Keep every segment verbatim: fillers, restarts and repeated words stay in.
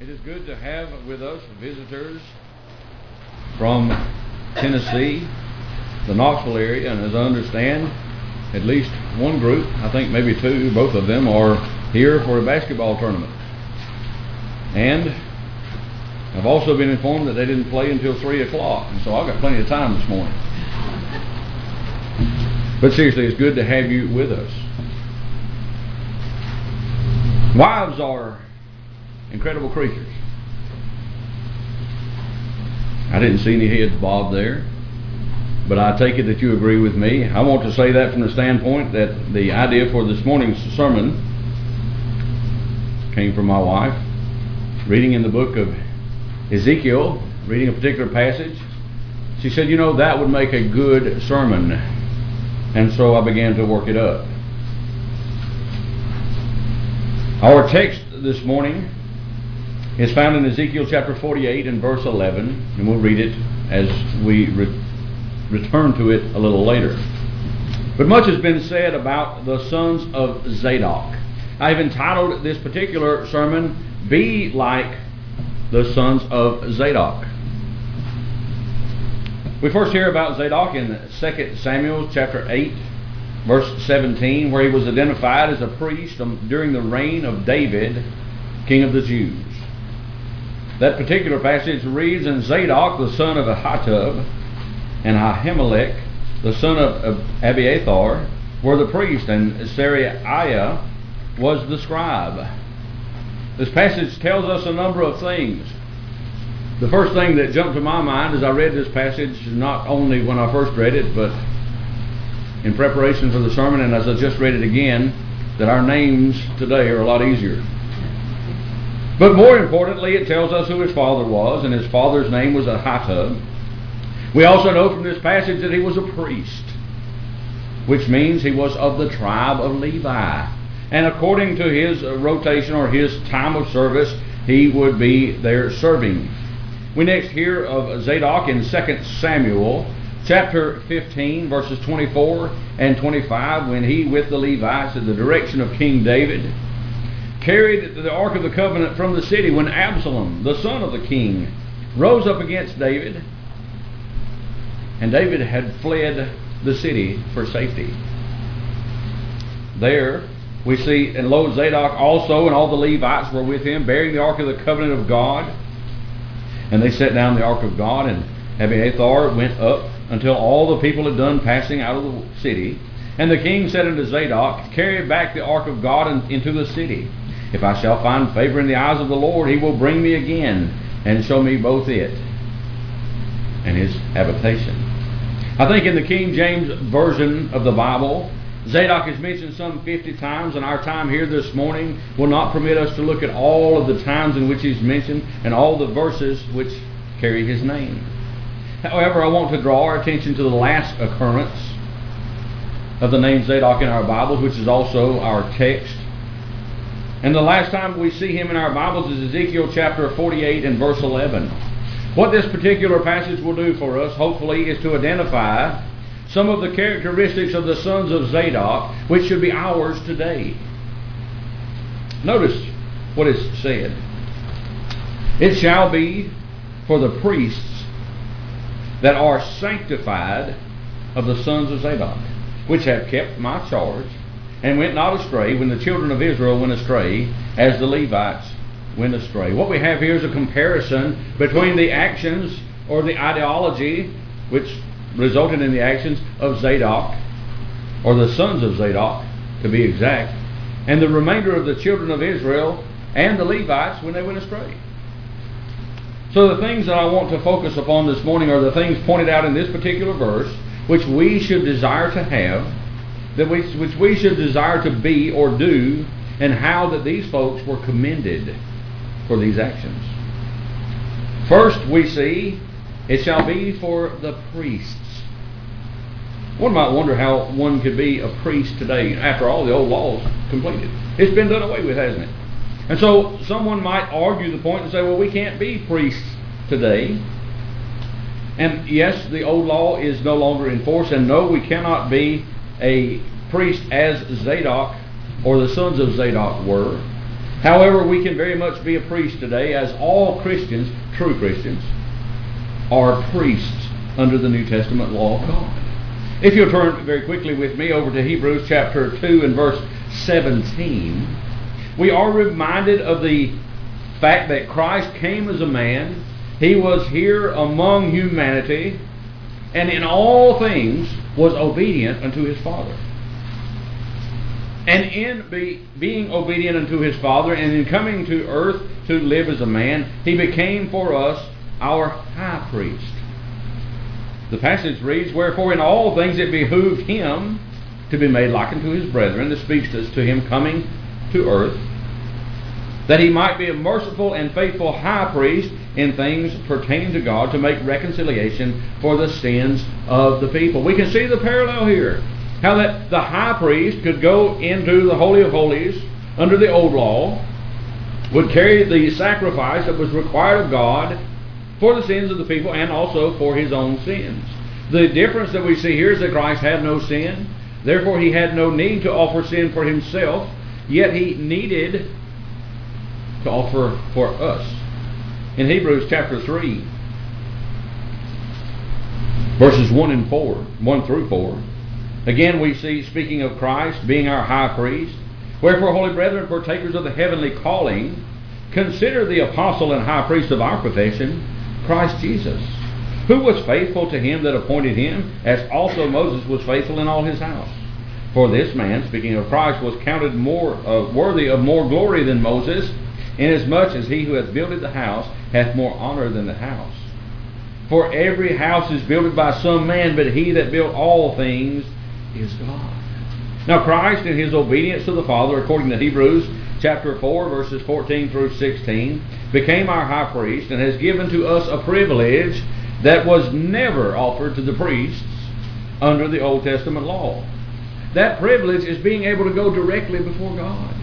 It is good to have with us visitors from Tennessee, the Knoxville area, and as I understand, at least one group, I think maybe two, both of them are here for a basketball tournament. And I've also been informed that they didn't play until three o'clock, and so I've got plenty of time this morning. But seriously, it's good to have you with us. Wives are incredible creatures. I didn't see any heads bob there, but I take it that you agree with me. I want to say that from the standpoint that the idea for this morning's sermon came from my wife. Reading in the book of Ezekiel, reading a particular passage, she said, you know, that would make a good sermon. And so I began to work it up. Our text this morning is found in Ezekiel chapter forty-eight and verse eleven, and we'll read it as we re- return to it a little later. But much has been said about the sons of Zadok. I've entitled this particular sermon, Be Like the Sons of Zadok. We first hear about Zadok in Second Samuel chapter eight, verse seventeen, where he was identified as a priest during the reign of David, king of the Jews. That particular passage reads, And Zadok, the son of Ahitub, and Ahimelech, the son of Abiathar, were the priest, and Seraiah was the scribe. This passage tells us a number of things. The first thing that jumped to my mind as I read this passage, not only when I first read it, but in preparation for the sermon, and as I just read it again, that our names today are a lot easier. But more importantly, it tells us who his father was, and his father's name was Ahitub. We also know from this passage that he was a priest, which means he was of the tribe of Levi. And according to his rotation or his time of service, he would be there serving. We next hear of Zadok in Second Samuel chapter fifteen, verses twenty-four and twenty-five, when he, with the Levites at the direction of King David, carried the Ark of the Covenant from the city when Absalom, the son of the king, rose up against David, and David had fled the city for safety. There we see, and lo, Zadok also and all the Levites were with him, bearing the Ark of the Covenant of God. And they set down the Ark of God, and Abiathar went up until all the people had done passing out of the city. And the king said unto Zadok, Carry back the Ark of God into the city. If I shall find favor in the eyes of the Lord, he will bring me again, and show me both it and his habitation. I think in the King James Version of the Bible, Zadok is mentioned some fifty times, and our time here this morning will not permit us to look at all of the times in which he's mentioned and all the verses which carry his name. However, I want to draw our attention to the last occurrence of the name Zadok in our Bibles, which is also our text. And the last time we see him in our Bibles is Ezekiel chapter forty-eight and verse eleven. What this particular passage will do for us, hopefully, is to identify some of the characteristics of the sons of Zadok, which should be ours today. Notice what is said. It shall be for the priests that are sanctified of the sons of Zadok, which have kept my charge, and went not astray when the children of Israel went astray, as the Levites went astray. What we have here is a comparison between the actions or the ideology which resulted in the actions of Zadok, or the sons of Zadok to be exact, and the remainder of the children of Israel and the Levites when they went astray. So the things that I want to focus upon this morning are the things pointed out in this particular verse, which we should desire to have, that we, which we should desire to be or do, and how that these folks were commended for these actions. First, we see, it shall be for the priests. One might wonder how one could be a priest today. After all, the old law is completed. It's been done away with, hasn't it? And so someone might argue the point and say, well, we can't be priests today. And yes, the old law is no longer in force, and no, we cannot be a priest as Zadok or the sons of Zadok were. However, we can very much be a priest today, as all Christians, true Christians, are priests under the New Testament law of God. If you'll turn very quickly with me over to Hebrews chapter two and verse seventeen, we are reminded of the fact that Christ came as a man. He was here among humanity, and in all things was obedient unto his Father. And in be, being obedient unto his Father, and in coming to earth to live as a man, he became for us our high priest. The passage reads, "Wherefore in all things it behooved him to be made like unto his brethren." This speaks to him coming to earth, that he might be a merciful and faithful high priest in things pertaining to God, to make reconciliation for the sins of the people. We can see the parallel here. How that the high priest could go into the Holy of Holies under the old law, would carry the sacrifice that was required of God for the sins of the people and also for his own sins. The difference that we see here is that Christ had no sin. Therefore he had no need to offer sin for himself, yet he needed to offer for us. In Hebrews chapter three, verses one and four, one through four, again we see, speaking of Christ being our high priest, "Wherefore, holy brethren, partakers of the heavenly calling, consider the apostle and high priest of our profession, Christ Jesus, who was faithful to him that appointed him, as also Moses was faithful in all his house. For this man," speaking of Christ, "was counted more uh, worthy of more glory than Moses, inasmuch as he who hath builded the house hath more honor than the house. For every house is builded by some man, but he that built all things is God." Now Christ, in his obedience to the Father, according to Hebrews chapter four, verses fourteen through sixteen, became our high priest, and has given to us a privilege that was never offered to the priests under the Old Testament law. That privilege is being able to go directly before God.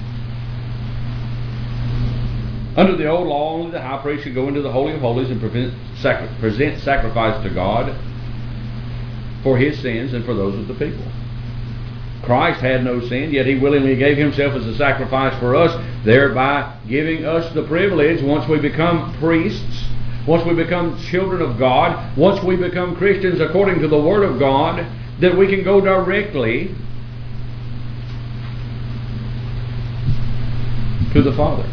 Under the old law, only the high priest could go into the Holy of Holies and present sacrifice to God for his sins and for those of the people. Christ had no sin, yet he willingly gave himself as a sacrifice for us, thereby giving us the privilege, once we become priests, once we become children of God, once we become Christians according to the Word of God, that we can go directly to the Father.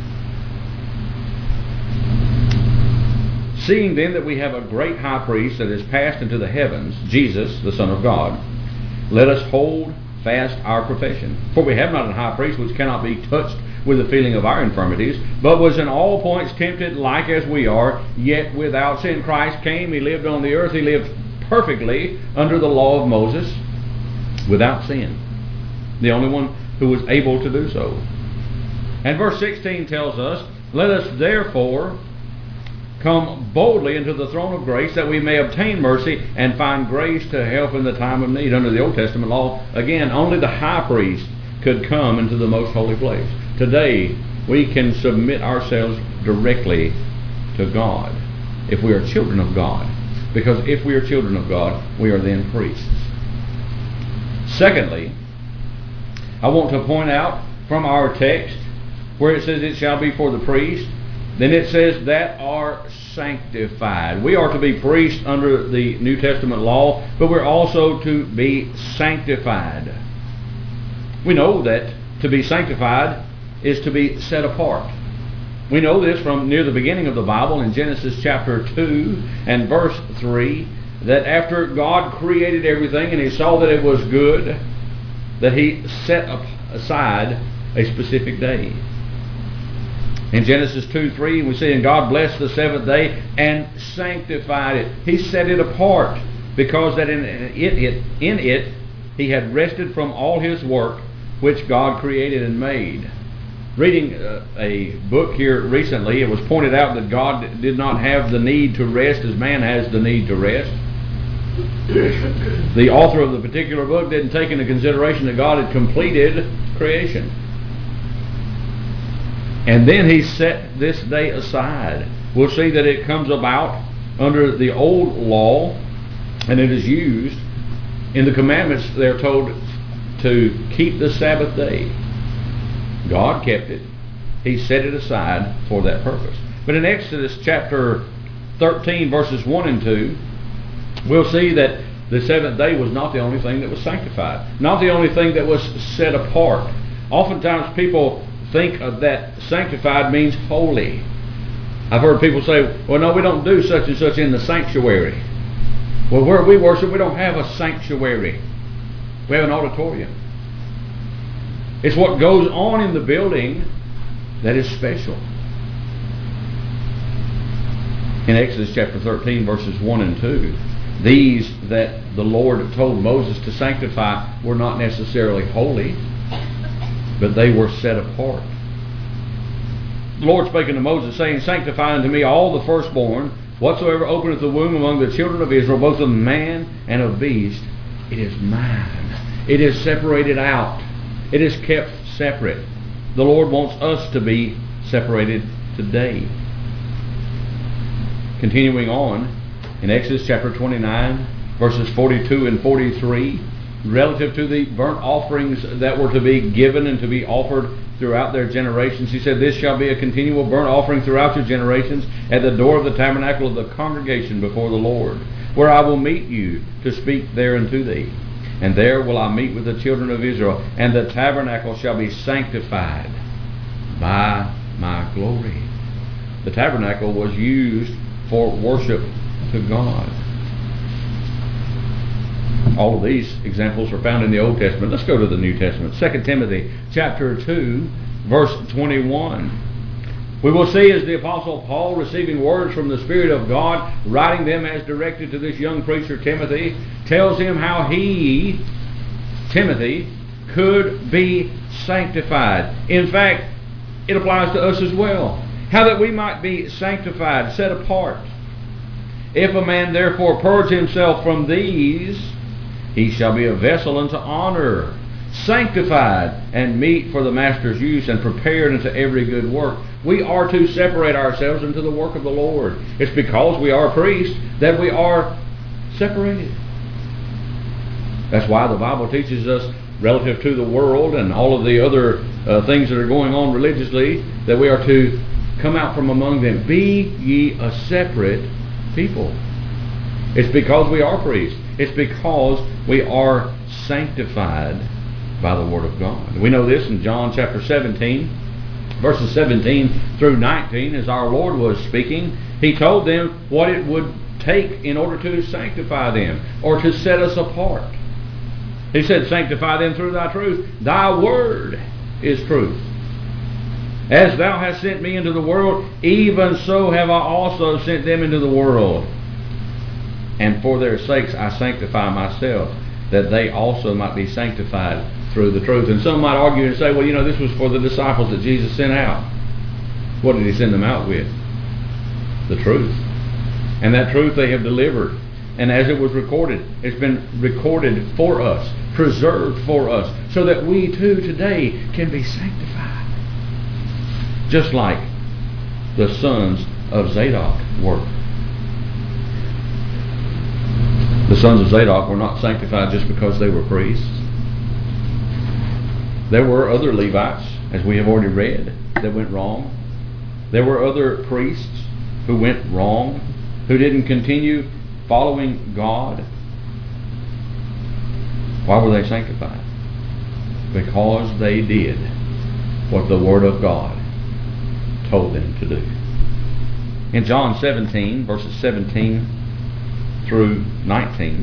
Seeing then that we have a great high priest that is passed into the heavens, Jesus, the Son of God, let us hold fast our profession. For we have not a high priest which cannot be touched with the feeling of our infirmities, but was in all points tempted like as we are, yet without sin. Christ came, he lived on the earth, he lived perfectly under the law of Moses, without sin. The only one who was able to do so. And verse sixteen tells us, "Let us therefore come boldly into the throne of grace, that we may obtain mercy and find grace to help in the time of need." Under the Old Testament law, again, only the high priest could come into the most holy place. Today, we can submit ourselves directly to God if we are children of God. Because if we are children of God, we are then priests. Secondly, I want to point out from our text, where it says it shall be for the priest, then it says that are sanctified. We are to be priests under the New Testament law, but we're also to be sanctified. We know that to be sanctified is to be set apart. We know this from near the beginning of the Bible in Genesis chapter two and verse three, that after God created everything and he saw that it was good, that he set aside a specific day. In Genesis two three, we see, "And God blessed the seventh day and sanctified it." He set it apart, because that in it, it, in it he had rested from all his work which God created and made. Reading uh, a book here recently, it was pointed out that God did not have the need to rest as man has the need to rest. The author of the particular book didn't take into consideration that God had completed creation. And then he set this day aside. We'll see that it comes about under the old law, and it is used in the commandments. They're told to keep the Sabbath day. God kept it. He set it aside for that purpose. But in Exodus chapter thirteen, verses one and two, we'll see that the seventh day was not the only thing that was sanctified, not the only thing that was set apart. Oftentimes people think of that sanctified means holy. I've heard people say, well, no, we don't do such and such in the sanctuary. Well, where we worship, we don't have a sanctuary. We have an auditorium. It's what goes on in the building that is special. In Exodus chapter thirteen, verses one and two, these that the Lord told Moses to sanctify were not necessarily holy, but they were set apart. The Lord spake unto Moses, saying, Sanctify unto me all the firstborn, whatsoever openeth the womb among the children of Israel, both of man and of beast, it is mine. It is separated out. It is kept separate. The Lord wants us to be separated today. Continuing on, in Exodus chapter twenty-nine, verses forty-two and forty-three, relative to the burnt offerings that were to be given and to be offered throughout their generations, he said, This shall be a continual burnt offering throughout your generations at the door of the tabernacle of the congregation before the Lord, where I will meet you to speak there unto thee. And there will I meet with the children of Israel, and the tabernacle shall be sanctified by my glory. The tabernacle was used for worship to God. All of these examples are found in the Old Testament. Let's go to the New Testament. Second Timothy chapter two, verse twenty-one. We will see as the Apostle Paul, receiving words from the Spirit of God, writing them as directed to this young preacher Timothy, tells him how he, Timothy, could be sanctified. In fact, it applies to us as well. How that we might be sanctified, set apart. If a man therefore purge himself from these, he shall be a vessel unto honor, sanctified and meet for the master's use, and prepared unto every good work. We are to separate ourselves into the work of the Lord. It's because we are priests that we are separated. That's why the Bible teaches us, relative to the world and all of the other uh, things that are going on religiously, that we are to come out from among them. Be ye a separate people. It's because we are priests. It's because we are sanctified by the Word of God. We know this in John chapter seventeen, verses seventeen through nineteen. As our Lord was speaking, He told them what it would take in order to sanctify them, or to set us apart. He said, Sanctify them through thy truth. Thy word is truth. As thou hast sent me into the world, even so have I also sent them into the world. And for their sakes I sanctify myself, that they also might be sanctified through the truth. And some might argue and say, well, you know, this was for the disciples that Jesus sent out. What did He send them out with? The truth. And that truth they have delivered. And as it was recorded, it's been recorded for us, preserved for us, so that we too today can be sanctified. Just like the sons of Zadok were. The sons of Zadok were not sanctified just because they were priests. There were other Levites, as we have already read, that went wrong. There were other priests who went wrong, who didn't continue following God. Why were they sanctified? Because they did what the Word of God told them to do. In John seventeen, verses seventeen through nineteen,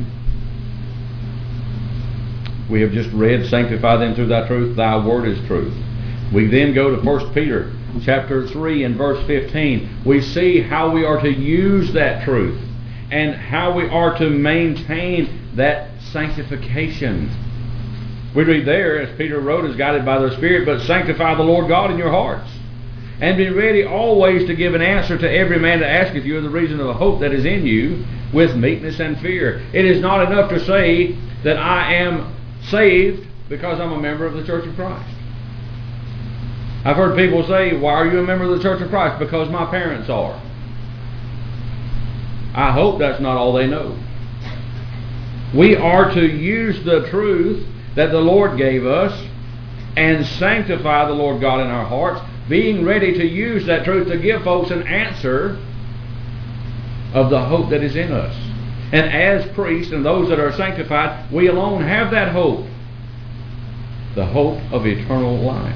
we have just read, Sanctify them through thy truth, thy word is truth. We then go to First Peter chapter three and verse fifteen. We see how we are to use that truth and how we are to maintain that sanctification. We read there, as Peter wrote, is guided by the Spirit, but sanctify the Lord God in your hearts, and be ready always to give an answer to every man that asketh you of the reason of the hope that is in you, with meekness and fear. It is not enough to say that I am saved because I'm a member of the Church of Christ. I've heard people say, why are you a member of the Church of Christ? Because my parents are. I hope that's not all they know. We are to use the truth that the Lord gave us and sanctify the Lord God in our hearts being ready to use that truth to give folks an answer of the hope that is in us. And as priests and those that are sanctified, we alone have that hope. The hope of eternal life.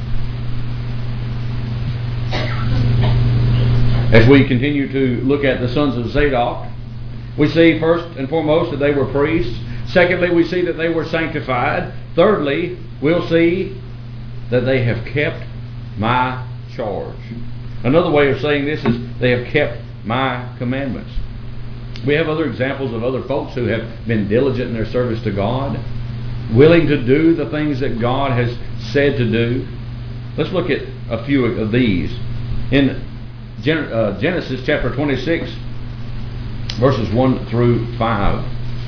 As we continue to look at the sons of Zadok, we see first and foremost that they were priests. Secondly, we see that they were sanctified. Thirdly, we'll see that they have kept my charge. Another way of saying this is they have kept my commandments. We have other examples of other folks who have been diligent in their service to God, willing to do the things that God has said to do. Let's look at a few of these. In Gen- uh, Genesis chapter twenty-six, verses one through five,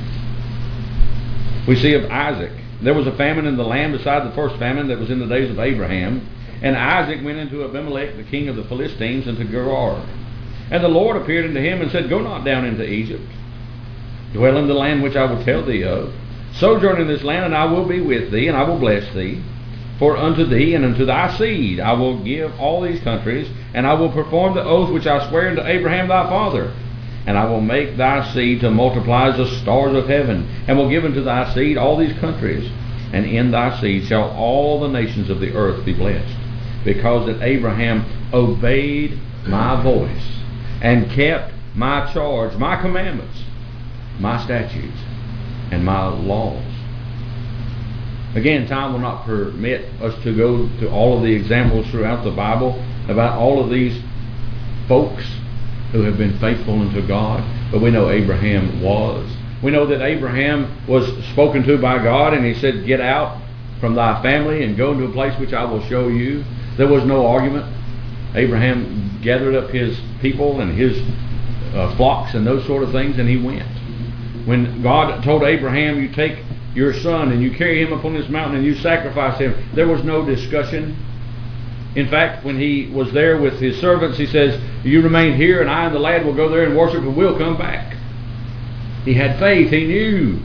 we see of Isaac. There was a famine in the land beside the first famine that was in the days of Abraham. And Isaac went into Abimelech, the king of the Philistines, into Gerar. And the Lord appeared unto him and said, Go not down into Egypt. Dwell in the land which I will tell thee of. Sojourn in this land, and I will be with thee, and I will bless thee. For unto thee and unto thy seed I will give all these countries, and I will perform the oath which I sware unto Abraham thy father. And I will make thy seed to multiply as the stars of heaven, and will give unto thy seed all these countries. And in thy seed shall all the nations of the earth be blessed, because that Abraham obeyed my voice, and kept my charge, my commandments, my statutes, and my laws. Again, time will not permit us to go to all of the examples throughout the Bible about all of these folks who have been faithful unto God, but we know Abraham was. We know that Abraham was spoken to by God, and he said, Get out from thy family and go into a place which I will show you. There was no argument. Abraham gathered up his people and his uh, flocks and those sort of things, and he went. When God told Abraham, You take your son and you carry him upon this mountain and you sacrifice him, there was no discussion. In fact, when he was there with his servants, he says, You remain here, and I and the lad will go there and worship, and we'll come back. He had faith. He knew.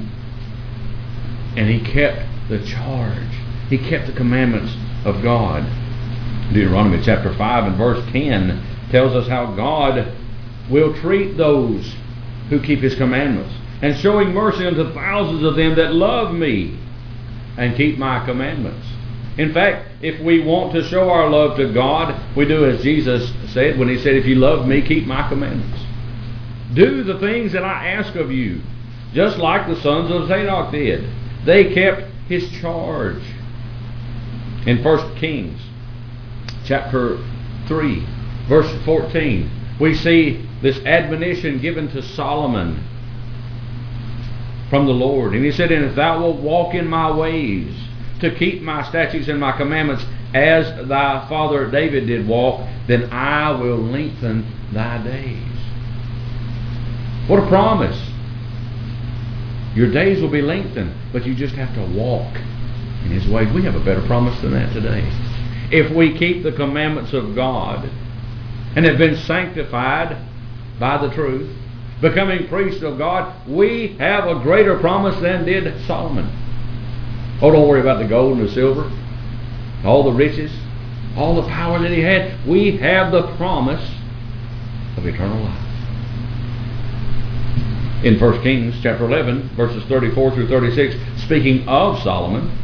And he kept the charge. He kept the commandments of God. Deuteronomy chapter five and verse ten tells us how God will treat those who keep His commandments, and showing mercy unto thousands of them that love me and keep my commandments. In fact, if we want to show our love to God, we do as Jesus said when He said, If you love me, keep my commandments. Do the things that I ask of you, just like the sons of Zadok did. They kept His charge. In First Kings chapter three, verse fourteen, we see this admonition given to Solomon from the Lord. And he said, And if thou wilt walk in my ways, to keep my statutes and my commandments, as thy father David did walk, then I will lengthen thy days. What a promise. Your days will be lengthened, but you just have to walk in His ways. We have a better promise than that today. If we keep the commandments of God and have been sanctified by the truth, becoming priests of God, we have a greater promise than did Solomon. Oh, don't worry about the gold and the silver, all the riches, all the power that he had. We have the promise of eternal life. In First Kings chapter eleven, verses thirty-four through thirty-six, speaking of Solomon,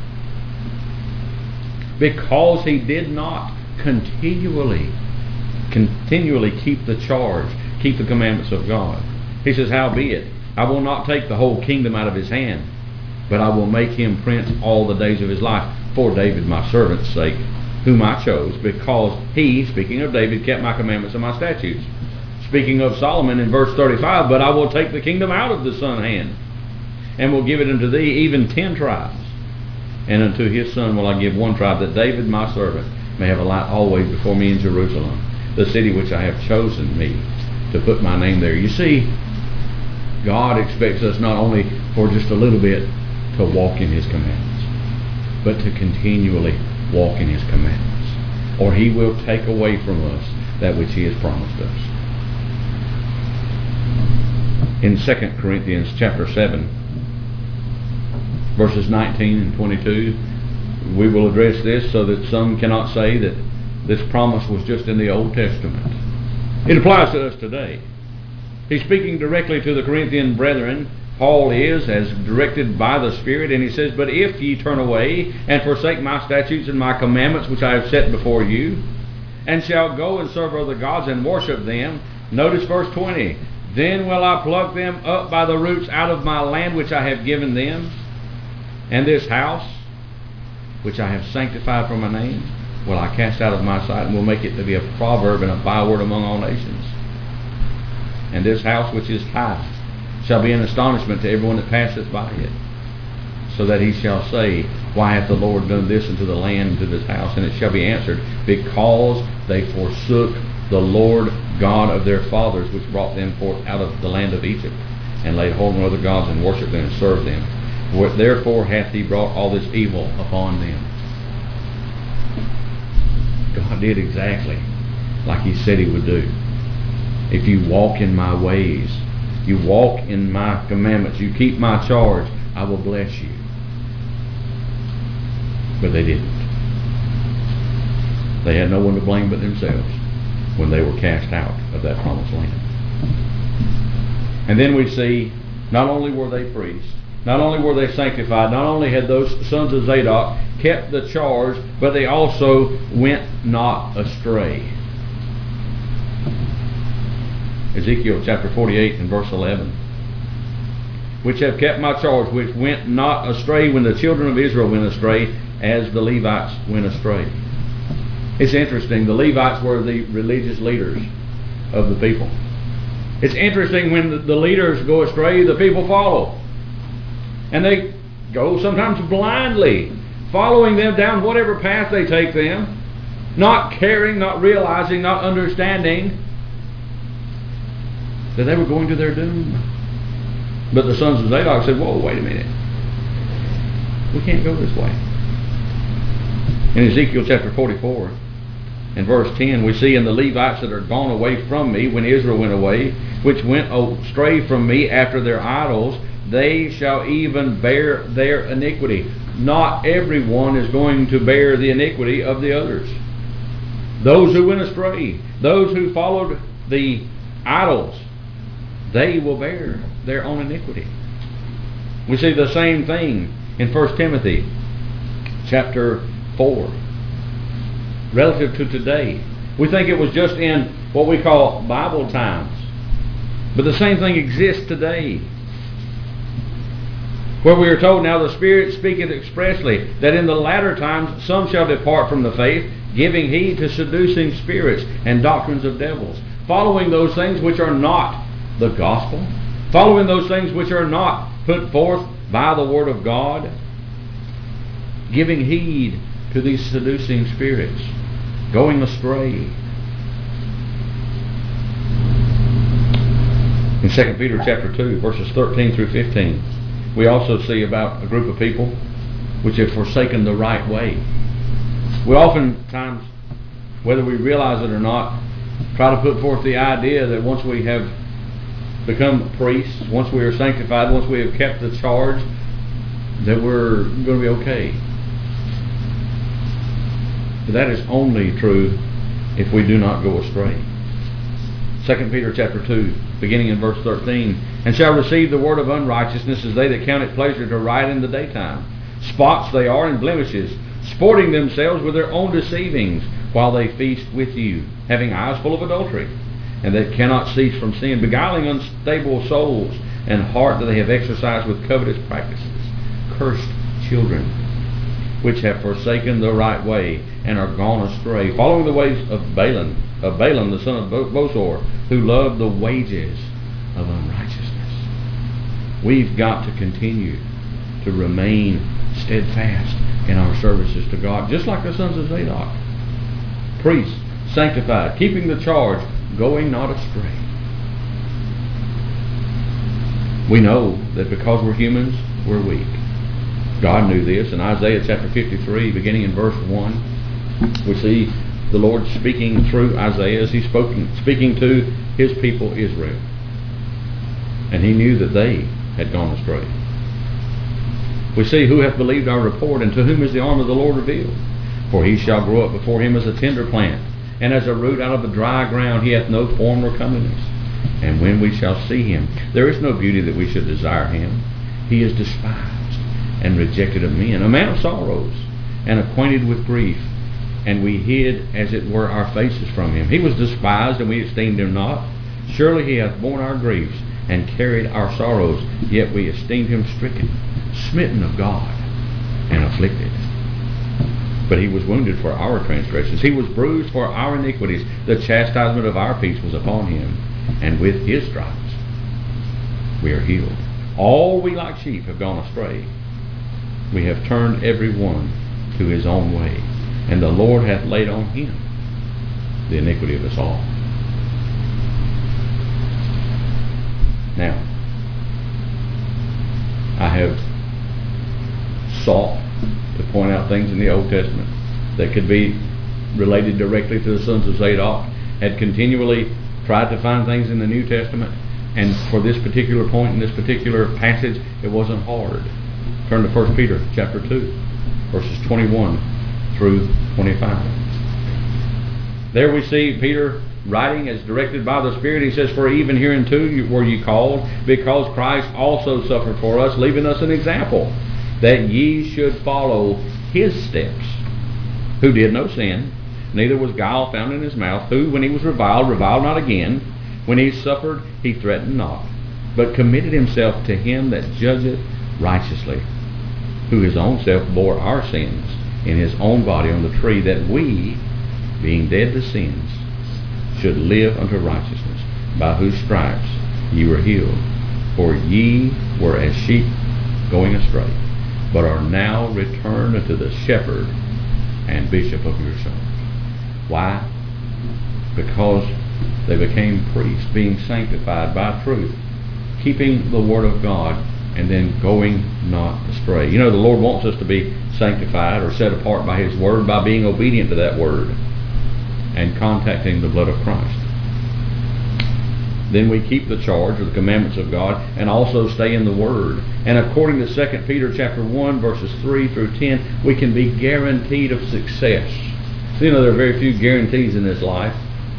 because he did not continually, continually keep the charge, keep the commandments of God. He says, Howbeit, I will not take the whole kingdom out of his hand, but I will make him prince all the days of his life for David my servant's sake, whom I chose, because he, speaking of David, kept my commandments and my statutes. Speaking of Solomon in verse thirty-five, But I will take the kingdom out of the son's hand, and will give it unto thee, even ten tribes. And unto his son will I give one tribe, that David my servant may have a light always before me in Jerusalem, the city which I have chosen me to put my name there. You see, God expects us not only for just a little bit to walk in His commandments, but to continually walk in His commandments, or He will take away from us that which He has promised us. In Second Corinthians chapter seven, verses nineteen and twenty-two, we will address this so that some cannot say that this promise was just in the Old Testament. It applies to us today. He's speaking directly to the Corinthian brethren. Paul is, as directed by the Spirit, and he says, "But if ye turn away, and forsake my statutes and my commandments, which I have set before you, and shall go and serve other gods and worship them," notice verse twenty, "then will I pluck them up by the roots out of my land which I have given them, and this house which I have sanctified for my name will I cast out of my sight, and will make it to be a proverb and a byword among all nations. And this house which is high shall be an astonishment to everyone that passeth by it, so that he shall say, Why hath the Lord done this unto the land, and to this house? And it shall be answered, Because they forsook the Lord God of their fathers, which brought them forth out of the land of Egypt, and laid hold on other gods, and worshipped them, and served them. Therefore hath he brought all this evil upon them." God did exactly like he said he would do. If you walk in my ways, you walk in my commandments, you keep my charge, I will bless you. But they didn't. They had no one to blame but themselves when they were cast out of that promised land. And then we see, not only were they priests, not only were they sanctified, not only had those sons of Zadok kept the charge, but they also went not astray. Ezekiel chapter forty-eight and verse eleven. "Which have kept my charge, which went not astray when the children of Israel went astray, as the Levites went astray." It's interesting, the Levites were the religious leaders of the people. It's interesting, when the, the leaders go astray, the people follow. And they go sometimes blindly, following them down whatever path they take them, not caring, not realizing, not understanding that they were going to their doom. But the sons of Zadok said, "Whoa, wait a minute. We can't go this way." In Ezekiel chapter forty-four and verse ten, we see, "And the Levites that are gone away from me, when Israel went away, which went astray from me after their idols, they shall even bear their iniquity." Not everyone is going to bear the iniquity of the others. Those who went astray, those who followed the idols, they will bear their own iniquity. We see the same thing in First Timothy chapter four. Relative to today, we think it was just in what we call Bible times, but the same thing exists today, where we are told, "Now the Spirit speaketh expressly, that in the latter times some shall depart from the faith, giving heed to seducing spirits and doctrines of devils, following those things which are not the gospel, following those things which are not put forth by the word of God, giving heed to these seducing spirits, going astray." In Second Peter chapter two, verses thirteen through fifteen, we also see about a group of people which have forsaken the right way. We oftentimes, whether we realize it or not, try to put forth the idea that once we have become priests, once we are sanctified, once we have kept the charge, that we're going to be okay. But that is only true if we do not go astray. Second Peter chapter two, beginning in verse thirteen, "And shall receive the word of unrighteousness as they that count it pleasure to ride in the daytime. Spots they are and blemishes, sporting themselves with their own deceivings, while they feast with you, having eyes full of adultery, and that cannot cease from sin, beguiling unstable souls, and heart that they have exercised with covetous practices. Cursed children, which have forsaken the right way, and are gone astray, following the ways of Balaam, of Balaam the son of Bosor, who loved the wages of unrighteousness." We've got to continue to remain steadfast in our services to God, just like the sons of Zadok. Priests, sanctified, keeping the charge, going not astray. We know that because we're humans, we're weak. God knew this. In Isaiah chapter fifty-three, beginning in verse one, we see the Lord speaking through Isaiah as He's spoken, speaking to His people Israel. And He knew that they had gone astray. We see, "Who hath believed our report, and to whom is the arm of the Lord revealed? For he shall grow up before him as a tender plant, and as a root out of the dry ground. He hath no form nor comeliness. And when we shall see him, there is no beauty that we should desire him. He is despised and rejected of men, a man of sorrows, and acquainted with grief. And we hid, as it were, our faces from him. He was despised, and we esteemed him not. Surely he hath borne our griefs, and carried our sorrows. Yet we esteemed him stricken, smitten of God, and afflicted. But he was wounded for our transgressions. He was bruised for our iniquities. The chastisement of our peace was upon him, and with his stripes we are healed. All we like sheep have gone astray. We have turned every one to his own way, and the Lord hath laid on him the iniquity of us all. Now, I have sought to point out things in the Old Testament that could be related directly to the sons of Zadok, had continually tried to find things in the New Testament, and for this particular point in this particular passage, it wasn't hard. Turn to First Peter chapter two, verses twenty-one through twenty-five. There we see Peter writing as directed by the Spirit. He says, "For even hereunto were ye called, because Christ also suffered for us, leaving us an example, that ye should follow his steps, who did no sin, neither was guile found in his mouth, who, when he was reviled, reviled not again. When he suffered, he threatened not, but committed himself to him that judgeth righteously, who his own self bore our sins in his own body on the tree, that we, being dead to sins, should live unto righteousness, by whose stripes ye were healed. For ye were as sheep going astray, but are now returned unto the shepherd and bishop of your souls." Why? Because they became priests, being sanctified by truth, keeping the word of God, and then going not astray. You know, the Lord wants us to be sanctified or set apart by his word, by being obedient to that word and contacting the blood of Christ. Then we keep the charge or the commandments of God, and also stay in the Word. And according to Second Peter chapter one, verses three through ten, we can be guaranteed of success. So, you know, there are very few guarantees in this life,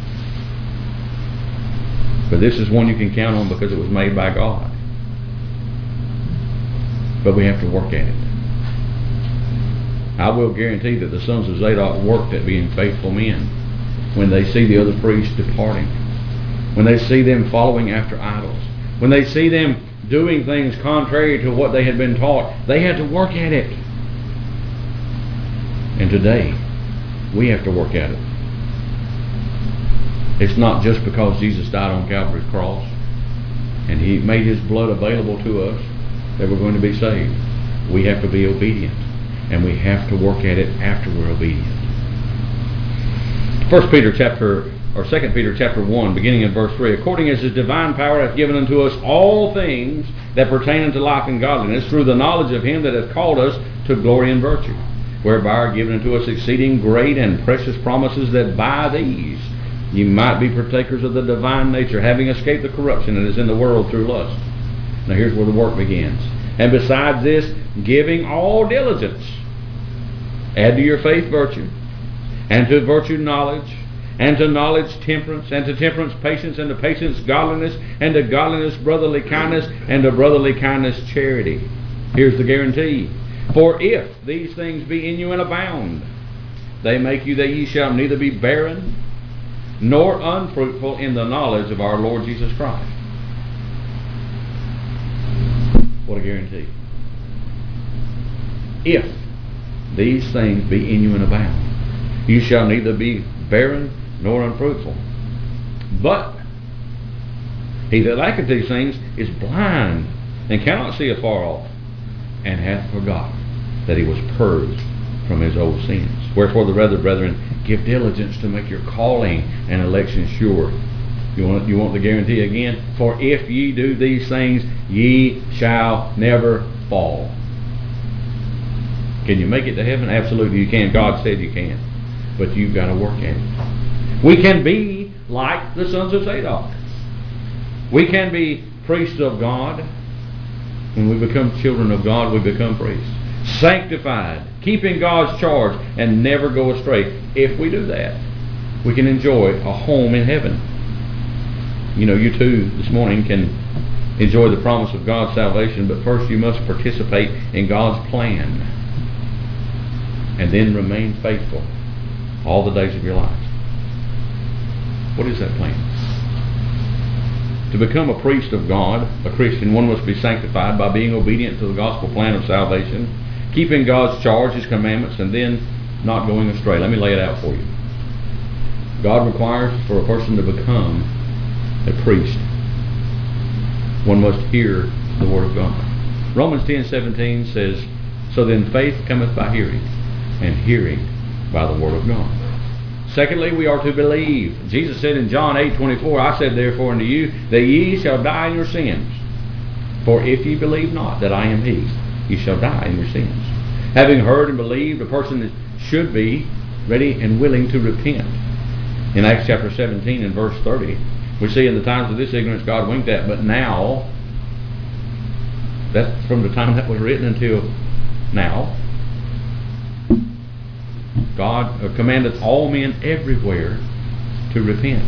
but this is one you can count on because it was made by God. But we have to work at it. I will guarantee that the sons of Zadok worked at being faithful men when they see the other priests departing, when they see them following after idols, when they see them doing things contrary to what they had been taught. They had to work at it. And today, we have to work at it. It's not just because Jesus died on Calvary's cross and he made his blood available to us that we're going to be saved. We have to be obedient, and we have to work at it after we're obedient. First Peter chapter or Second Peter chapter one, beginning in verse three, "According as his divine power hath given unto us all things that pertain unto life and godliness, through the knowledge of him that hath called us to glory and virtue, whereby are given unto us exceeding great and precious promises, that by these ye might be partakers of the divine nature, having escaped the corruption that is in the world through lust." Now here's where the work begins. "And besides this, giving all diligence, add to your faith virtue, and to virtue knowledge, and to knowledge temperance, and to temperance patience, and to patience godliness, and to godliness brotherly kindness, and to brotherly kindness charity." Here's the guarantee. "For if these things be in you and abound, they make you that ye shall neither be barren nor unfruitful in the knowledge of our Lord Jesus Christ." What a guarantee. "If these things be in you and abound, you shall neither be barren nor unfruitful. But he that lacketh these things is blind, and cannot see afar off, and hath forgotten that he was purged from his old sins. Wherefore the rather, brethren, give diligence to make your calling and election sure." You want, you want the guarantee again? "For if ye do these things, ye shall never fall." Can you make it to heaven? Absolutely you can. God said you can. But you've got to work at it. We can be like the sons of Zadok. We can be priests of God. When we become children of God, we become priests. Sanctified keeping God's charge, and never go astray. If we do that, we can enjoy a home in heaven. You know, you too this morning can enjoy the promise of God's salvation, but first you must participate in God's plan, and then remain faithful all the days of your life. What is that plan? To become a priest of God, a Christian, one must be sanctified by being obedient to the gospel plan of salvation, keeping God's charge, His commandments, and then not going astray. Let me lay it out for you. God requires for a person to become a priest, one must hear the Word of God. Romans ten seventeen says, "So then faith cometh by hearing, and hearing by the Word of God." Secondly, we are to believe. Jesus said in John eight twenty-four, "I said therefore unto you, that ye shall die in your sins. For if ye believe not that I am He, ye shall die in your sins." Having heard and believed, a person should be ready and willing to repent. In Acts chapter seventeen and verse thirty, we see in the times of this ignorance God winked at, but now, that's from the time that was written until now, God commandeth all men everywhere to repent.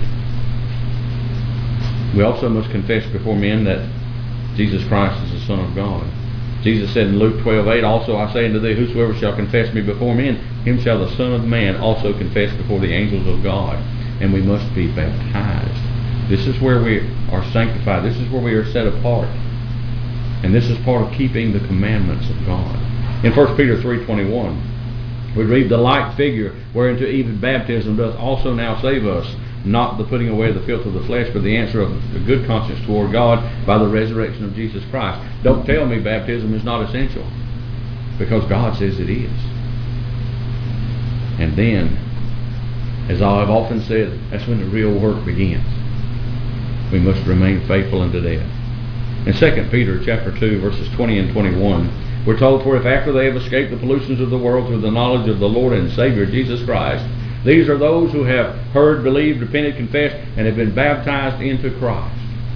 We also must confess before men that Jesus Christ is the Son of God. Jesus said in Luke twelve eight, "Also I say unto thee, whosoever shall confess me before men, him shall the Son of Man also confess before the angels of God." And we must be baptized. This is where we are sanctified. This is where we are set apart. And this is part of keeping the commandments of God. In First Peter three twenty-one, we read, "The like figure whereunto even baptism doth also now save us, not the putting away of the filth of the flesh, but the answer of a good conscience toward God by the resurrection of Jesus Christ." Don't tell me baptism is not essential, because God says it is. And then, as I have often said, that's when the real work begins. We must remain faithful unto death. In Second Peter chapter two, verses twenty and twenty-one, we're told, "For if after they have escaped the pollutions of the world through the knowledge of the Lord and Savior Jesus Christ, these are those who have heard, believed, repented, confessed, and have been baptized into Christ."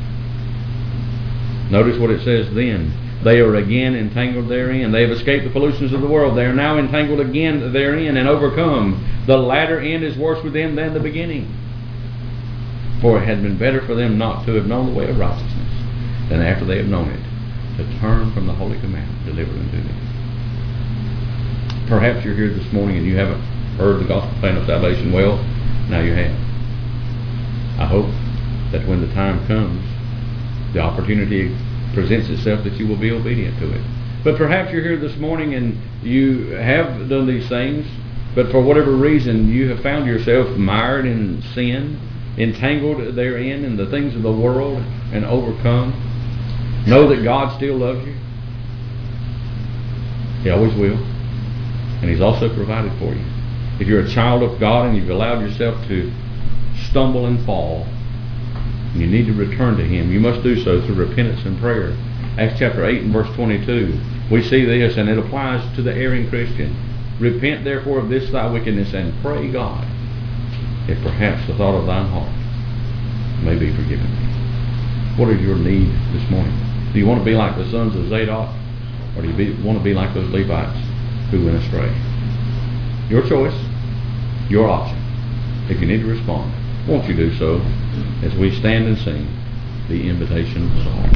Notice what it says then. They are again entangled therein. They have escaped the pollutions of the world. They are now entangled again therein and overcome. The latter end is worse with them than the beginning. For it had been better for them not to have known the way of righteousness, than after they have known it, to turn from the holy commandment delivered unto them. Perhaps you're here this morning and you haven't heard the gospel plan of salvation. Well, now you have. I hope that when the time comes, the opportunity presents itself that you will be obedient to it. But perhaps you're here this morning and you have done these things, but for whatever reason you have found yourself mired in sin, entangled therein in the things of the world, and overcome. Know that God still loves you. He always will. And He's also provided for you. If you're a child of God and you've allowed yourself to stumble and fall, and you need to return to Him, you must do so through repentance and prayer. Acts chapter eight and verse twenty-two, we see this, and it applies to the erring Christian. "Repent therefore of this thy wickedness, and pray God, if perhaps the thought of thine heart may be forgiven thee." What is your need this morning? Do you want to be like the sons of Zadok, or do you be, want to be like those Levites who went astray? Your choice, your option. If you need to respond, won't you do so as we stand and sing the invitation song?